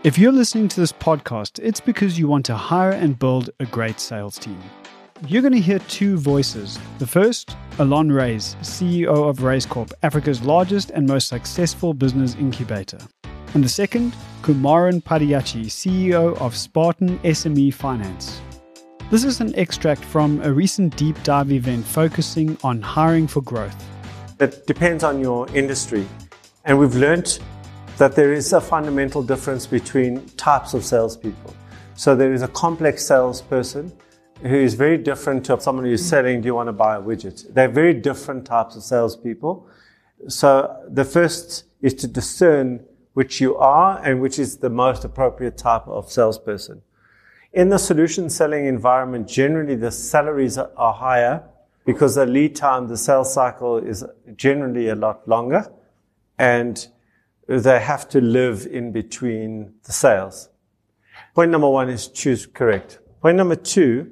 If you're listening to this podcast, it's because you want to hire and build a great sales team. You're going to hear two voices. The first, Alon Reyes, CEO of Reyes Corp, Africa's largest and most successful business incubator. And the second, Kumaran Padiyachi, CEO of Spartan SME Finance. This is an extract from a recent deep dive event focusing on hiring for growth. It depends on your industry. And we've learned that there is a fundamental difference between types of salespeople. So there is a complex salesperson who is very different to someone who's selling, do you want to buy a widget? They're very different types of salespeople. So the first is to discern which you are and which is the most appropriate type of salesperson. In the solution selling environment, generally the salaries are higher because the lead time, the sales cycle is generally a lot longer, and they have to live in between the sales. Point number one is choose correct. Point number two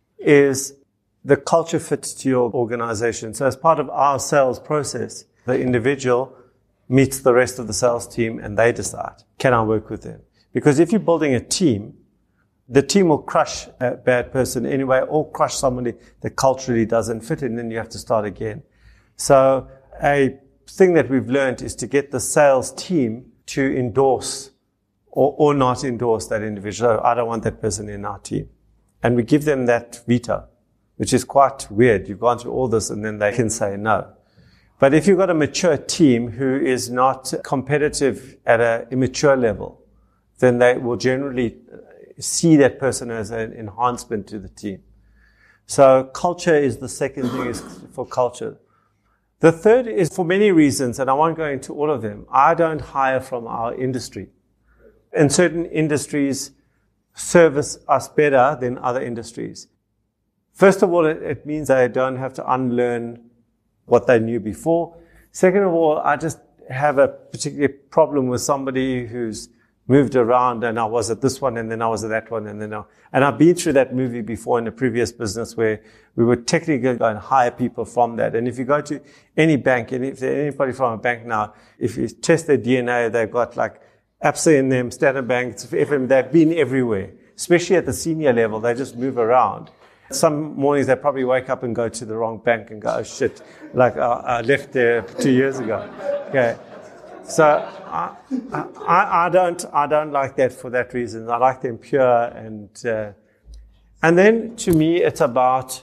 is the culture fits to your organization. So as part of our sales process, the individual meets the rest of the sales team and they decide, can I work with them? Because if you're building a team, the team will crush a bad person anyway, or crush somebody that culturally doesn't fit, and then you have to start again. So a thing that we've learned is to get the sales team to endorse or not endorse that individual. I don't want that person in our team. And we give them that veto, which is quite weird. You've gone through all this and then they can say no. But if you've got a mature team who is not competitive at an immature level, then they will generally see that person as an enhancement to the team. So culture is the second thing, is for culture. The third is for many reasons, and I won't go into all of them. I don't hire from our industry. And certain industries service us better than other industries. First of all, it means they don't have to unlearn what they knew before. Second of all, I just have a particular problem with somebody who's moved around, and I was at this one, and then I was at that one, and I've been through that movie before in a previous business where we were technically going to go and hire people from that. And if you go to any bank, and if there's anybody from a bank now, if you test their DNA, they've got like ABSA in them, Standard Bank, FM, they've been everywhere, especially at the senior level. They just move around. Some mornings they probably wake up and go to the wrong bank and go, oh shit, like I left there 2 years ago. Okay. So I don't like that for that reason. I like them pure, and then to me it's about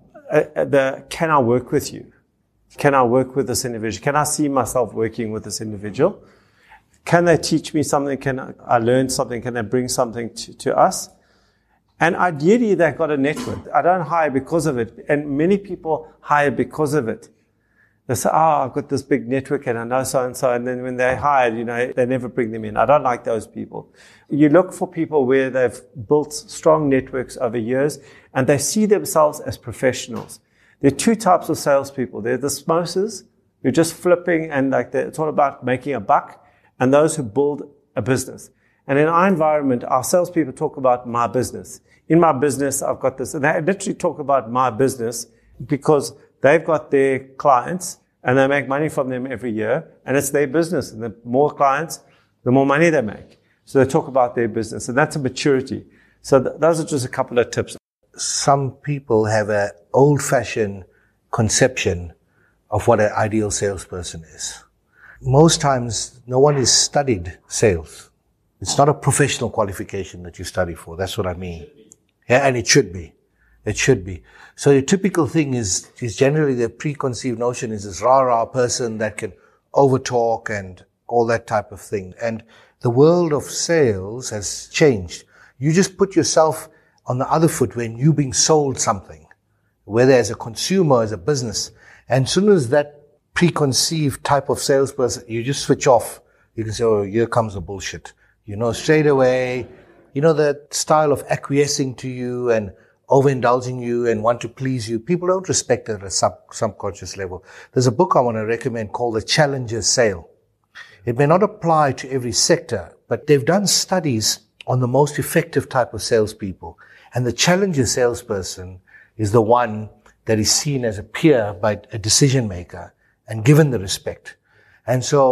can I work with you? Can I work with this individual? Can I see myself working with this individual? Can they teach me something? Can I learn something? Can they bring something to us? And ideally they've got a network. I don't hire because of it, and many people hire because of it. They say, I've got this big network and I know so-and-so. And then when they're hired, they never bring them in. I don't like those people. You look for people where they've built strong networks over years and they see themselves as professionals. There are two types of salespeople. They're the smokers who are just flipping and it's all about making a buck, and those who build a business. And in our environment, our salespeople talk about my business. In my business, I've got this. And they literally talk about my business because they've got their clients and they make money from them every year, and it's their business. And the more clients, the more money they make. So they talk about their business, and that's a maturity. So those are just a couple of tips. Some people have an old-fashioned conception of what an ideal salesperson is. Most times, no one has studied sales. It's not a professional qualification that you study for. That's what I mean. Yeah, and it should be. It should be. So the typical thing is generally the preconceived notion is this rah-rah person that can overtalk and all that type of thing. And the world of sales has changed. You just put yourself on the other foot when you're being sold something, whether as a consumer, as a business. And as soon as that preconceived type of salesperson, you just switch off. You can say, oh, here comes the bullshit. Straight away, that style of acquiescing to you and overindulging you and want to please you. People don't respect it at a subconscious level. There's a book I want to recommend called The Challenger Sale. It may not apply to every sector, but they've done studies on the most effective type of salespeople. And the challenger salesperson is the one that is seen as a peer by a decision maker and given the respect. And so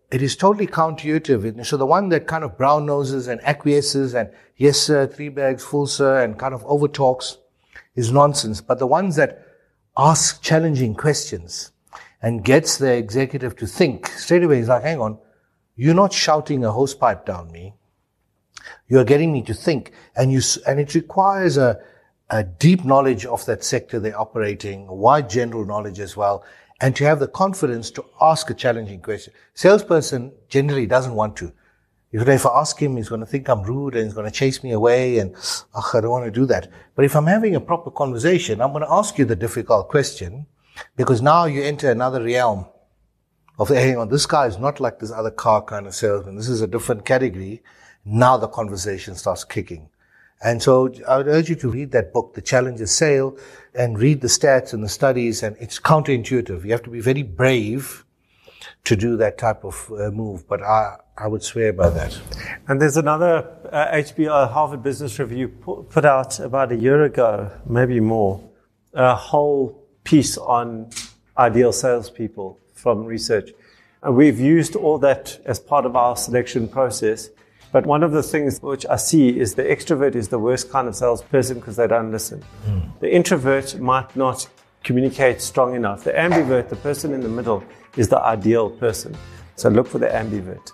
it is totally counterintuitive. So the one that kind of brown noses and acquiesces and yes sir, 3 bags full sir, and kind of over talks is nonsense. But the ones that ask challenging questions and gets the executive to think straight away, is like, hang on, you're not shouting a hosepipe down me. You're getting me to think. And it requires a deep knowledge of that sector they're operating, a wide general knowledge as well, and to have the confidence to ask a challenging question. Salesperson generally doesn't want to. If I ask him, he's going to think I'm rude and he's going to chase me away, and I don't want to do that. But if I'm having a proper conversation, I'm going to ask you the difficult question, because now you enter another realm of, hang on, this guy is not like this other car kind of salesman. This is a different category. Now the conversation starts kicking. And so I would urge you to read that book, The Challenger Sale, and read the stats and the studies, and it's counterintuitive. You have to be very brave to do that type of move, but I would swear by that. And there's another HBR, Harvard Business Review, put out about a year ago, maybe more, a whole piece on ideal salespeople from research. And we've used all that as part of our selection process. But one of the things which I see is the extrovert is the worst kind of salesperson because they don't listen. The introvert might not communicate strong enough. The ambivert, the person in the middle, is the ideal person. So look for the ambivert.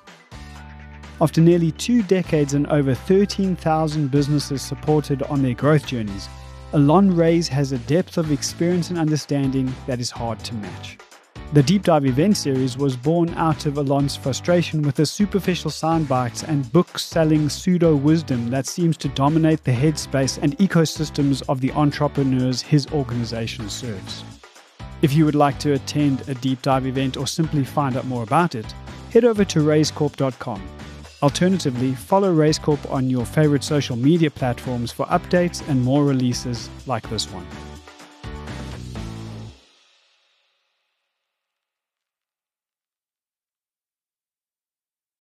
After nearly 2 decades and over 13,000 businesses supported on their growth journeys, Alon Reyes has a depth of experience and understanding that is hard to match. The Deep Dive event series was born out of Alon's frustration with the superficial soundbites and book-selling pseudo-wisdom that seems to dominate the headspace and ecosystems of the entrepreneurs his organization serves. If you would like to attend a Deep Dive event or simply find out more about it, head over to raiscorp.com. Alternatively, follow RaisCorp on your favorite social media platforms for updates and more releases like this one.